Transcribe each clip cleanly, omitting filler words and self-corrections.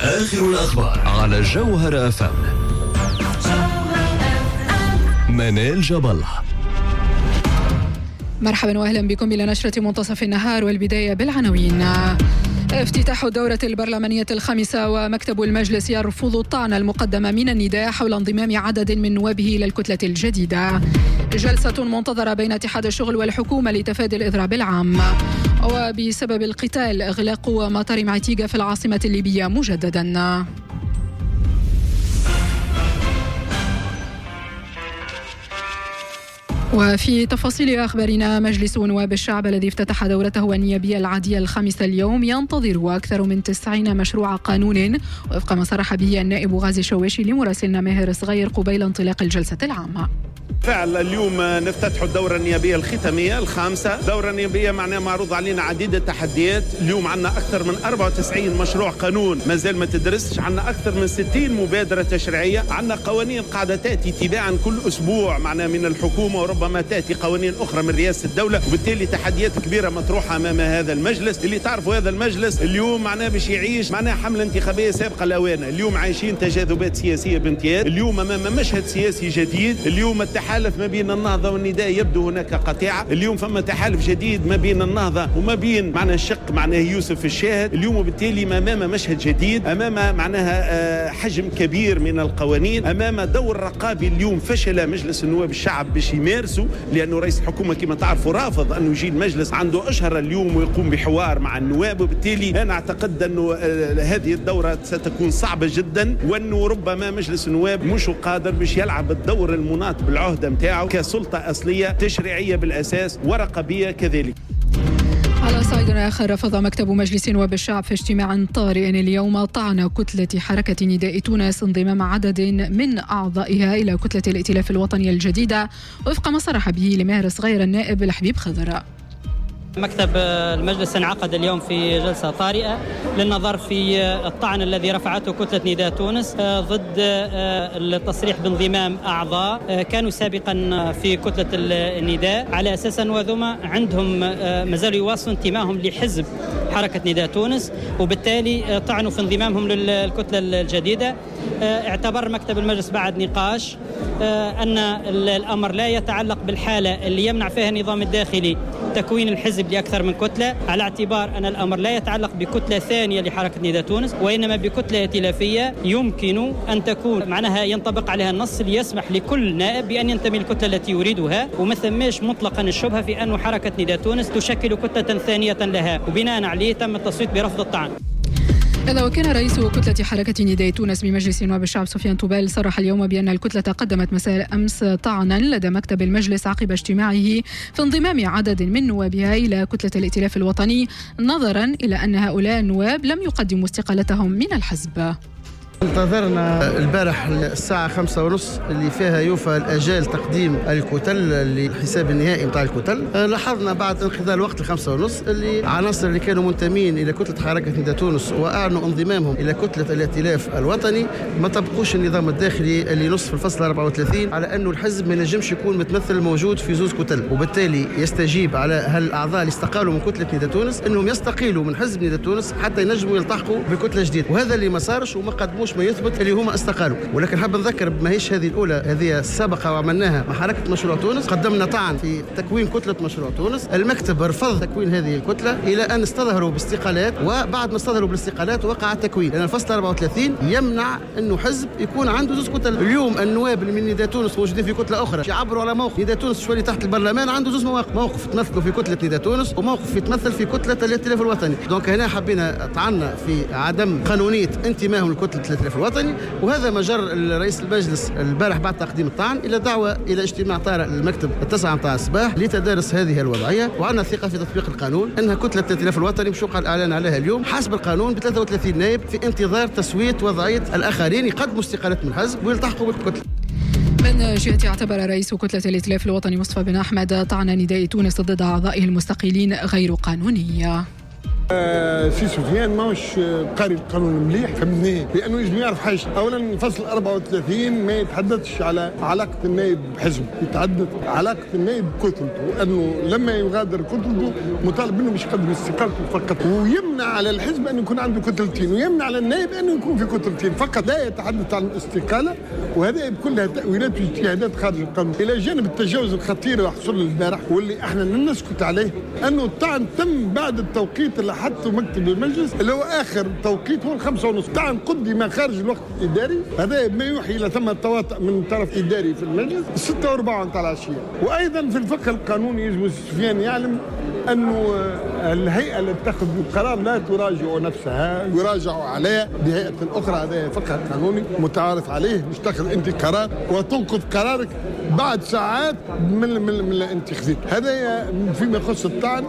آخر الأخبار على جوهر FM. منال جبل. مرحبا واهلا بكم الى نشرة منتصف النهار، والبداية بالعناوين. افتتاح الدورة البرلمانية الخامسة، ومكتب المجلس يرفض الطعن المقدم من النداء حول انضمام عدد من نوابه إلى الكتلة الجديدة. جلسة منتظرة بين اتحاد الشغل والحكومة لتفادي الإضراب العام. وبسبب القتال إغلاق مطار معتيقة في العاصمة الليبية مجددا. وفي تفاصيل أخبارنا، مجلس نواب الشعب الذي افتتح دورته النيابية العادية الخامسة اليوم ينتظر أكثر من 90 مشروع قانون، وفق ما صرح به النائب غازي الشواشي لمراسلنا ماهر صغير قبيل انطلاق الجلسة العامة. فعلا اليوم نفتتح الدورة النيابية الختامية الخامسة. دورة نيابية معناها معروض علينا عديد التحديات. اليوم عندنا أكثر من 94 مشروع قانون مازال ما تدرسش، عندنا أكثر من 60 مبادرة تشريعية، عندنا قوانين قاعدة تأتي تباعا كل أسبوع معنا من الحكومة، وربما تأتي قوانين أخرى من رئاسة الدولة، وبالتالي تحديات كبيرة مطروحة أمام هذا المجلس. اللي تعرفوا هذا المجلس اليوم معناه باش يعيش معناه حملة انتخابية سابقة الأوان. اليوم عايشين تجاذبات سياسية بامتياز، اليوم أمام مشهد سياسي جديد. اليوم التحالف ما بين النهضة والنداء يبدو هناك قطيعة. اليوم فما تحالف جديد ما بين النهضة وما بين معنى الشق معناه يوسف الشاهد اليوم، وبالتالي أمام مشهد جديد، أمام معناها حجم كبير من القوانين، أمام دور رقابي. اليوم فشل مجلس النواب الشعب باش يمارسوا، لأنه رئيس الحكومة كما تعرفوا رافض أنه يجي المجلس عنده أشهر اليوم ويقوم بحوار مع النواب، وبالتالي أنا أعتقد أنه هذه الدورة ستكون صعبة جدا، وأنه ربما مجلس النواب مش قادر باش يلعب الدور المناط بالعهدة متاعه كسلطة أصلية تشريعية بالأساس ورقابية كذلك. على صعيد آخر، رفض مكتب مجلس نواب الشعب في اجتماع طارئ اليوم طعن كتلة حركة نداء تونس انضمام عدد من أعضائها إلى كتلة الائتلاف الوطني الجديدة، وفق ما صرح به لماهر صغير النائب الحبيب خضر. مكتب المجلس انعقد اليوم في جلسة طارئة للنظر في الطعن الذي رفعته كتلة نداء تونس ضد التصريح بانضمام أعضاء كانوا سابقا في كتلة النداء، على أساس أن وذوما عندهم مازالوا يواصلوا انتمائهم لحزب حركة نداء تونس، وبالتالي طعنوا في انضمامهم للكتلة الجديدة. اعتبر مكتب المجلس بعد نقاش أن الأمر لا يتعلق بالحالة اللي يمنع فيها النظام الداخلي تكوين الحزب لأكثر من كتلة، على اعتبار أن الأمر لا يتعلق بكتلة ثانية لحركة نداء تونس، وإنما بكتلة ائتلافية يمكن أن تكون معناها ينطبق عليها النص اللي يسمح لكل نائب بأن ينتمي للكتلة التي يريدها، وما ثماش مطلقا الشبهة في أن حركة نداء تونس تشكل كتلة ثانية لها، وبناء عليه تم التصويت برفض الطعن. هذا وكان رئيس كتلة حركة نداء تونس بمجلس نواب الشعب سفيان طوبال صرح اليوم بأن الكتلة قدمت مساء أمس طعنا لدى مكتب المجلس عقب اجتماعه في انضمام عدد من نوابها إلى كتلة الائتلاف الوطني، نظرا إلى أن هؤلاء النواب لم يقدموا استقالتهم من الحزب. انتظرنا البارح الساعة 5:30 اللي فيها يوفى الأجال تقديم الكتل للحساب النهائي متاع الكتل. لاحظنا بعد انقضاء الوقت 5:30 اللي عناصر اللي كانوا منتمين إلى كتلة حركة نداء تونس وأعلنوا انضمامهم إلى كتلة الائتلاف الوطني ما طبقوش النظام الداخلي اللي نص في الفصل 34 على أنه الحزب ما ينجمش يكون متمثل موجود في زوز كتل، وبالتالي يستجيب على هالأعضاء اللي استقالوا من كتلة نداء تونس أنهم يستقيلوا من حزب نداء تونس حتى ينجموا يلتحقوا بكتلة جديدة، وهذا اللي ما صارش وما قدموش ما يثبت اللي هما استقالوا. ولكن حاب نذكر بماهيش هذه الأولى، هذه السابقة وعملناها مع حركة مشروع تونس، قدمنا طعن في تكوين كتلة مشروع تونس، المكتب رفض تكوين هذه الكتلة إلى أن استظهروا باستقالات، وبعد ما استظهروا بالاستقالات وقع التكوين، لأن الفصل 34 يمنع أنه حزب يكون عنده زوج كتل. اليوم النواب من نداء تونس موجودين في كتلة أخرى يعبروا على موقف نداء تونس شوي تحت البرلمان عنده زوج مواقف، موقف يتمثلوا في كتلة نداء تونس وموقف يتمثل في كتلة الائتلاف الوطني. دونك هنا حبينا طعنا في عدم قانونية انتمائهم لكتلة الائتلاف الوطني، وهذا ما جر رئيس المجلس البارح بعد تقديم الطعن إلى دعوة إلى اجتماع طارئ للمكتب 9 متاع الصباح لتدارس هذه الوضعية، وعندنا ثقة في تطبيق القانون أنها كتلة الائتلاف الوطني مش وقع الإعلان عليها اليوم حسب القانون ب 33 نائب في انتظار تسوية وضعية الآخرين يقدموا استقالات من الحزب ويلتحقوا بالكتلة. من جهته اعتبر رئيس كتلة الائتلاف الوطني مصطفى بن أحمد طعن نداء تونس ضد أعضائه المستقيلين غير قانونية. سي سفيان ماهوش قاري القانون مليح فهمناه، لانه يجب يعرف حاجه. اولا فصل 34 ما يتحدثش على علاقه النائب بحزبه، يتحدث علاقه النائب بكتلته، انه لما يغادر كتلته مطالب منه باش يقدم استقالته فقط، ويمنع على الحزب ان يكون عنده كتلتين، ويمنع على النائب انه يكون في كتلتين فقط، لا يتحدث عن الاستقاله. وهذا كلها تاويلات واجتهادات خارج القانون، الى جانب التجاوز الخطير اللي حصل البارح واللي احنا نسكت عليه، انه الطعن تم بعد التوقيت اللي حطه مكتب المجلس اللي هو اخر توقيت هو 5:30. طعن قدم خارج الوقت الاداري، هذا ما يوحي الى ثم تواطؤ من طرف اداري في المجلس 6:04 نتاع العشيه. وايضا في الفقه القانوني يجب سفيان يعلم انه الهيئه اللي تاخذ القرار لا تراجع نفسها، يراجع عليها بهيئه اخرى. هذا فقه قانوني متعارف عليه، باش تاخذ انت قرار وتنقض قرارك بعد ساعات من انت خذيت. هذا فيما يخص الطعن.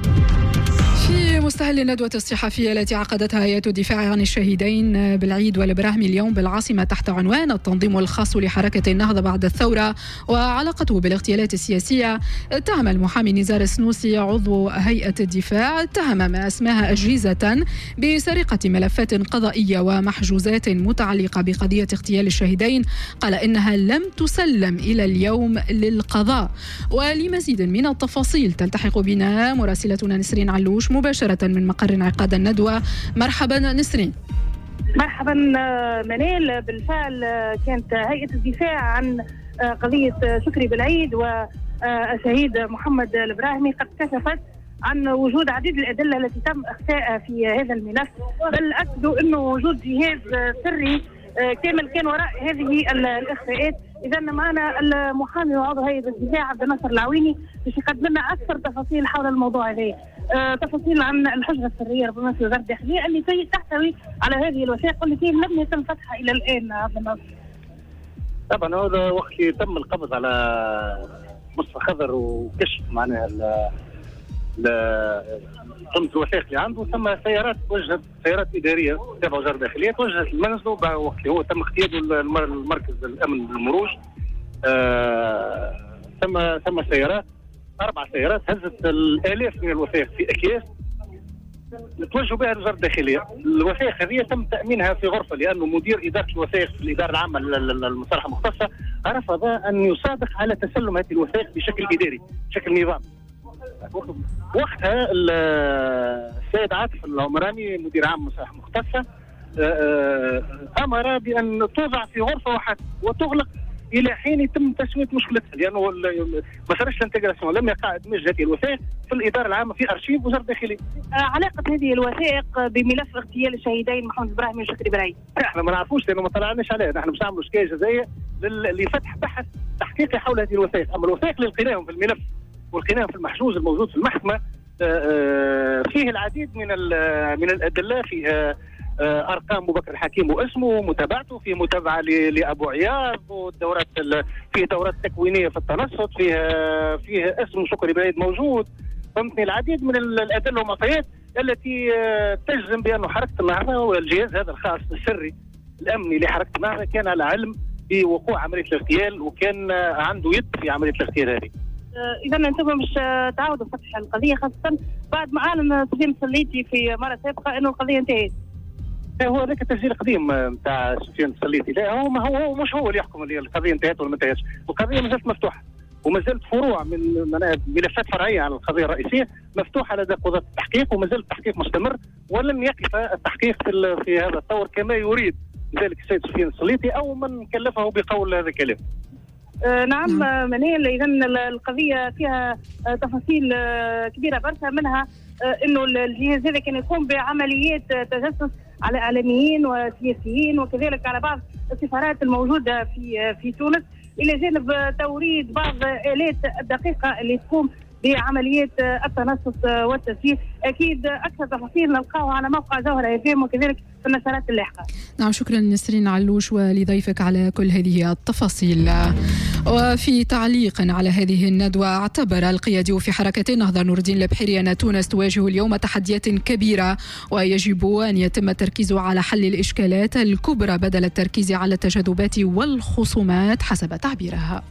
في مستهل الندوة الصحفية التي عقدتها هيئة الدفاع عن الشهيدين بالعيد والبراهمي اليوم بالعاصمة تحت عنوان التنظيم الخاص لحركة النهضة بعد الثورة وعلاقته بالاغتيالات السياسية، اتهم المحامي نزار السنوسي عضو هيئة الدفاع ما اسماها أجهزة بسرقة ملفات قضائية ومحجوزات متعلقة بقضية اغتيال الشهيدين. قال إنها لم تسلم إلى اليوم للقضاء. ولمزيد من التفاصيل تلتحق بنا مراسلتنا نسرين علوش مباشرة من مقر انعقاد الندوة. مرحبا نسرين. مرحبا منال. بالفعل كانت هيئة الدفاع عن قضية شكري بالعيد والشهيد محمد البراهمي قد كشفت عن وجود عديد الأدلة التي تم إخفائها في هذا الملف، بل أكدوا أنه وجود جهاز سري كامل كان وراء هذه الإخفاءات. إذا معنا المحامي وعضو هيئة الدفاع عبد الناصر العويني باش يقدم لنا أكثر تفاصيل حول الموضوع هذا. تفاصيل عن الحجرة السرية ربما في وزارة الداخلية اللي تحتوي على هذه الوثائق والتي لم يتم فتحها إلى الآن. عبد الناصر، طبعا هذا وقت تم القبض على مصطفى خضر وكشف معناها ضمن الوثائق اللي عنده، ثم سيارات إدارية تابعة وزارة الداخلية توجهت لمنزله وقت هو تم اغتياله المركز الأمن بالمروج. ثم سيارات 4 سيارات هزت الآلاف من الوثائق في أكياس توجهوا بها لوزارة الداخلية. الوثائق هذه تم تأمينها في غرفة، لأنه مدير إدارة الوثائق في الإدارة العامة للمصالحة المختصة رفض أن يصادق على تسلم هذه الوثائق بشكل إداري بشكل نظامي. وقتها السيد عاطف العمراني مدير عام المصالحة المختصة أمر بأن توضع في غرفة واحدة وتغلق الى حين يتم تسويه مشكلتها، لانه ما صارش الانتجراسيون، لم يقع ادماج هذه الوثائق في الاداره العامه في ارشيف وزاره الداخليه. علاقه هذه الوثائق بملف اغتيال الشهيدين محمد البراهمي وشكري بالعيد؟ احنا ما نعرفوش لانه ما طلعناش عليه، نحن باش نعملوا شكايه جزائيه لفتح بحث تحقيقي حول هذه الوثائق. اما الوثائق اللي لقيناهم في الملف ولقيناهم في المحجوز الموجود في المحكمه فيه العديد من الادله، فيه ارقام ابو بكر الحكيم واسمه ومتابعته، في متابعه لابو عياض، والدورات فيه دورات تكوينيه في التنصت، فيه اسم شكري بالعيد موجود. فهمتني؟ العديد من الادله والمعطيات التي تجزم بان حركه النهضه والجهاز هذا الخاص السري الامني لحركه النهضه كان على علم بوقوع عمليه الاغتيال وكان عنده يد في عمليه الاغتيال هذه. اذا انتم مش تعاودوا فتح القضيه، خاصه بعد ما اعلن سفيان السليتي في مره سابقه انه القضيه انتهت. هو ذاك التسجيل قديم نتاع سفيان السليتي، لا هو مش هو اللي يحكم القضيه انتهت ولا ما انتهتش، القضيه ما زالت مفتوحه وما زالت فروع من ملفات فرعيه عن القضيه الرئيسيه مفتوحه لدى قضاة التحقيق، وما زال التحقيق مستمر ولن يقف التحقيق في هذا الطور كما يريد ذلك السيد سفيان السليتي او من كلفه بقول هذا الكلام. نعم منال، إذا القضية فيها تفاصيل كبيرة برشا، منها أنه الجهاز هذا كان يقوم بعمليات تجسس على إعلاميين وسياسيين وكذلك على بعض السفارات الموجودة في تونس، إلى جانب توريد بعض آلات الدقيقة اللي تقوم بعمليات التنصت والتسجيل. أكيد أكثر تفاصيل نلقاها على موقع جوهرة FM وكذلك في النشرات اللاحقة. نعم، شكرا نسرين علوش ولضيفك على كل هذه التفاصيل. وفي تعليق على هذه الندوة، اعتبر القيادي في حركة النهضة نور الدين البحيري أن تونس تواجه اليوم تحديات كبيرة ويجب أن يتم التركيز على حل الإشكالات الكبرى بدل التركيز على التجاذبات والخصومات حسب تعبيرها.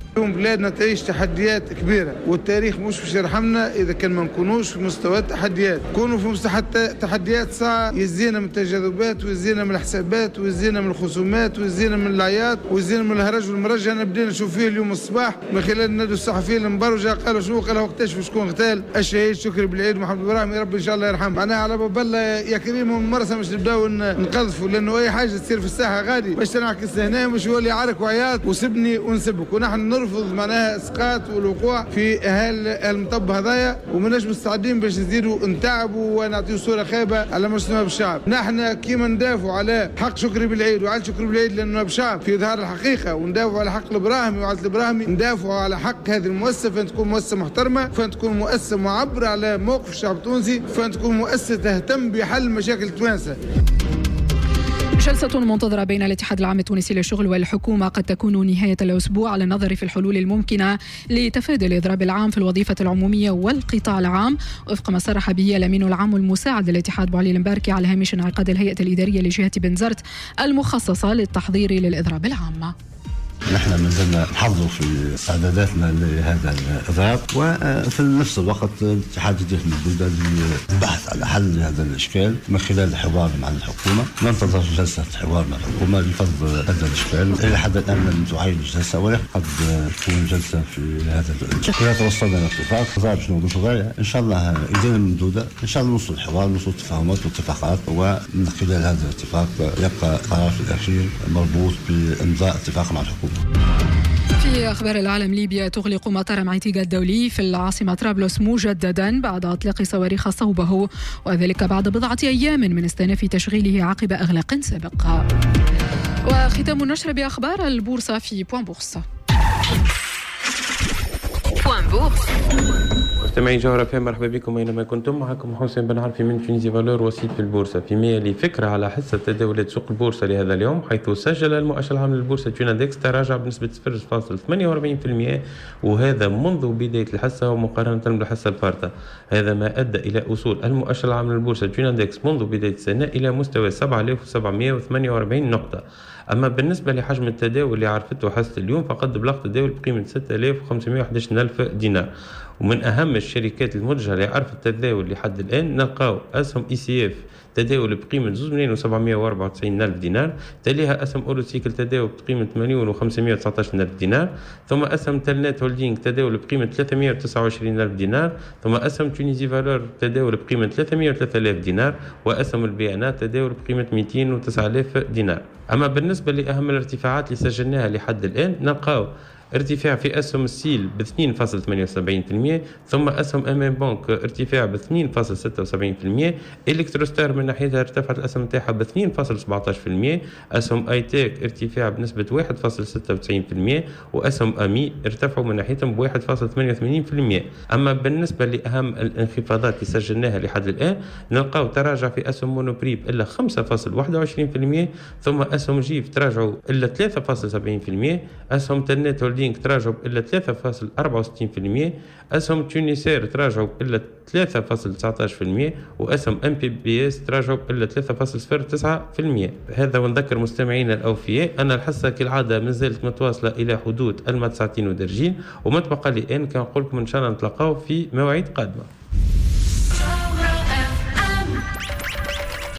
اليوم بلادنا تعيش تحديات كبيرة، والتاريخ مش باش يرحمنا إذا كان ما نكونوش في مستوى التحديات. كونوا في مستوى تحديات ساعة يزينا من التجاذبات ويزينا من الحسابات ويزينا من الخصومات ويزينا من العياط ويزينا من الهرج والمرج. أنا بدينا نشوف فيه اليوم الصباح من خلال الندوة الصحفية المبرجة، قالوا شنو؟ قالوا وقتاش شكون اغتال الشهيد شكري بالعيد محمد إبراهيم، يا رب إن شاء الله يرحمه. معناها على باب الله يا كريم ومرسى مش نبداو نقذفوا، لأنه أي حاجة تصير في الساحة غادي باش تنعكس هنا مش يولي عرك وعياط وسبني ونسبك، ونحن نرفض معناها اسقاط والوقوع في المطب هذايا، ومناش مستعدين باش نزيدوا نتعبوا ونعطيو صوره خايبه على مستوى الشعب. نحن كيما ندافعوا على حق شكري بالعيد وعلى شكري بالعيد لانه بشعب في اظهار الحقيقه، وندافعوا على حق الابراهيمي وعلى الابراهيمي، ندافعوا على حق هذه المؤسسه فان تكون مؤسسه محترمه، فان تكون مؤسسه معبره على موقف الشعب التونسي، فان تكون مؤسسه تهتم بحل مشاكل التوانسه. جلسة منتظرة بين الاتحاد العام التونسي للشغل والحكومة قد تكون نهاية الأسبوع على النظر في الحلول الممكنة لتفادي الإضراب العام في الوظيفة العمومية والقطاع العام، وفق ما صرح به الأمين العام المساعد للاتحاد بوعلي المباركي على هامش انعقاد الهيئة الإدارية لجهة بنزرت المخصصة للتحضير للإضراب العام. نحن ما زلنا نحافظوا في استعداداتنا لهذا الإضراب، وفي نفس الوقت الاتحاد يدير مجهودات للبحث على حل هذا الإشكال من خلال الحوار مع الحكومة. ننتظر جلسة الحوار مع الحكومة لفض هذا الإشكال. إلى حد الآن لم تعين جلسة، ولكن قد تكون جلسة في هذا الاتجاه. إذا توصلنا إلى اتفاق شنو نقولوا إن شاء الله إذا ممدودة إن شاء الله نوصل الحوار، نوصل تفاهمات واتفاقات، ومن خلال هذا الاتفاق يبقى قرار في الأخير مربوط بإمضاء اتفاق مع الحكومة. في أخبار العالم، ليبيا تغلق مطار معيتيغا الدولي في العاصمة طرابلس مجددا بعد إطلاق صواريخ صوبه، وذلك بعد بضعة أيام من استئناف تشغيله عقب إغلاق سابق. وختام النشر بأخبار البورصة في بوان بورصة. مستمعي جوهرة FM، مرحبا بكم اينما كنتم. معكم حسين بن عرفي من تونيزي فالور وسيط في البورصة. في ميالي فكرة على حصة تداولات سوق البورصة لهذا اليوم، حيث سجل المؤشر العام للبورصة تونادكس تراجع بنسبة 0.48%، وهذا منذ بداية الحصة ومقارنة بالحصة الفارطة. هذا ما أدى إلى وصول المؤشر العام للبورصة تونادكس منذ بداية السنة إلى مستوى 7748 نقطة. أما بالنسبة لحجم التداول اللي عرفته حصة اليوم، فقد بلغ تداول بقيمة 6511 دينار. ومن أهم الشركات المتجهة لعرف التداول لحد الآن نلقاو أسهم ECF تداول بقيمة 2,494,000 دينار، تليها أسهم أوروسيكل تداول بقيمة 8,519,000 دينار، ثم أسهم تلنات هولدينغ تداول بقيمة 329,000 دينار، ثم أسهم تونيزي فالور تداول بقيمة 303,000 دينار، وأسهم البيانات تداول بقيمة 209,000 دينار. أما بالنسبة لأهم الارتفاعات اللي سجلناها لحد الآن، نلقاو ارتفاع في أسهم السيل ب 2.78%، ثم أسهم أمان بنك ارتفاع ب 2.76%، إلكتروستار من ناحيتها ارتفعت الأسهم تاعها ب 2.17%، أسهم آي تيك ارتفاع بنسبة 1.96%، وأسهم أمي ارتفعوا من ناحيتهم ب 1.88%. أما بالنسبة لأهم الانخفاضات اللي سجلناها لحد الآن، نلقاو تراجع في أسهم مونوبريب إلا 5.21%، ثم أسهم جيف تراجعوا إلا 3.70%، أسهم تلنات تراجعوا إلا 3.64%، أسهم تونيسير تراجعوا إلا 3.19%، وأسهم MPBS تراجعوا إلا 3.09%. هذا ونذكر مستمعينا الأوفياء أن الحصة كالعادة ما زالت متواصلة إلى حدود 2 ساعتين ودرجين، وما تبقى لي الآن كنقول لكم إن شاء الله نتلاقاو في مواعيد قادمة.